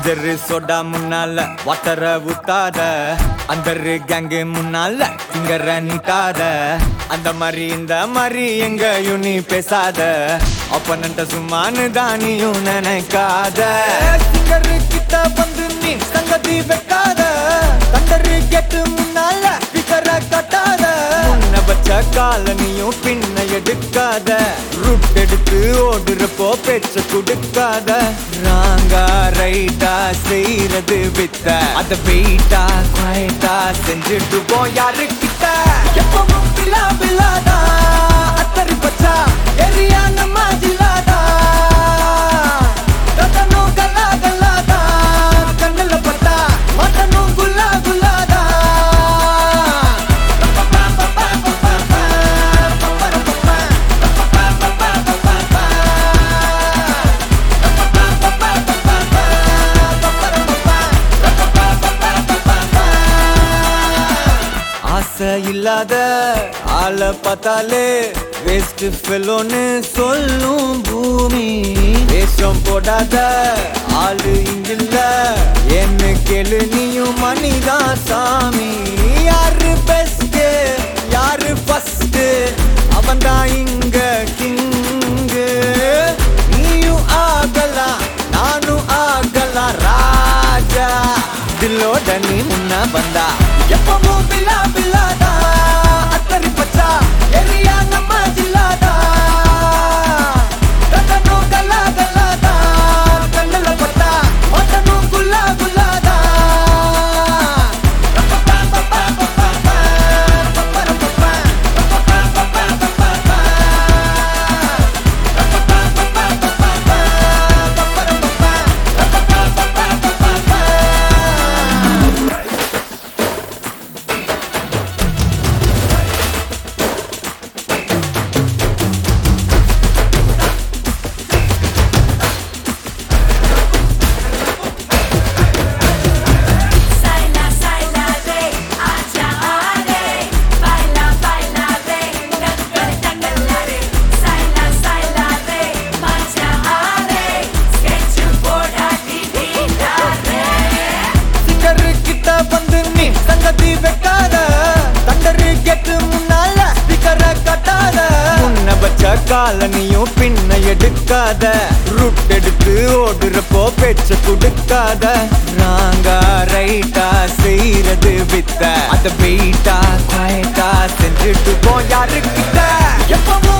Ginger soda முன்னால வாட்டர ஊத்தாத, அந்தரு gang முன்னால திங்கற நீட்டாத. அந்த மாதிரி இந்த மாதிரி எங்கயும் நீ பேசாத, அப்பனன்ட்ட சும்மானு தானியும் நினைக்காத. திங்கரு கிட்ட வந்து நீ சங்கதி வைக்காத, தண்டரு கேட்டு முன்னால பிகர கட்டாத. முன்ன வச்ச காலனியும் பின்ன எடுக்காத, ரூட் எடுத்து ஓடுறப்போ பேச்ச கொடுக்காத. ராங்கா ரைட்டா செய்யறது வித்த, அத வெயிட்டா குவைட்டா செஞ்சுட்டு போ யாரு கிட்ட. எப்பவும் பிலா பிலாதா அத்தரி பச்சா ஏரியா நம்ம ஜில்லாதா. ரத்தனும் கல்லா கல்லாதா, கண்ணுல பட்டா மட்டனும் குல்லா குல்லாதா. ஆசை இல்லாத ஆளை பார்த்தாலே வேஸ்ட் ஃபெலோன்னு சொல்லும் பூமி. வேஷம் போடாத ஆளு இங்கில்ல, என்ன கேளு நீயும் மணிதான் சாமி. யாரு பெஸ்ட் யாரு ஃபர்ஸ்ட், அவன்தான் இங்க கிங்கு. நீயும் ஆகலாம் நானும் ஆகலாம் ராஜா, தில்லோட நீ முன்ன வந்தா. எப்பவும் பிலா பிலாதா அத்தரி பச்சா ஏரியா நம்ம ஜில்லாதா. ரத்தனும் கல்லா கல்லாதா, கண்ணுல பட்டா மட்டனும் குல்லா குல்லாதா. வந்து நீ சங்கதி வைக்காத, தண்டரு கேட்டு முன்னால பிகர கட்டாத. முன்ன வச்ச காலனியும் பின்ன எடுக்காத, ரூட் எடுத்து ஓடுறப்போ பேச்ச கொடுக்காத. ராங்கா ரைட்டா செய்யறது வித்த, அத வெயிட்டா குவைட்டா செஞ்சுட்டு போ யாரு கிட்ட. எப்பவும்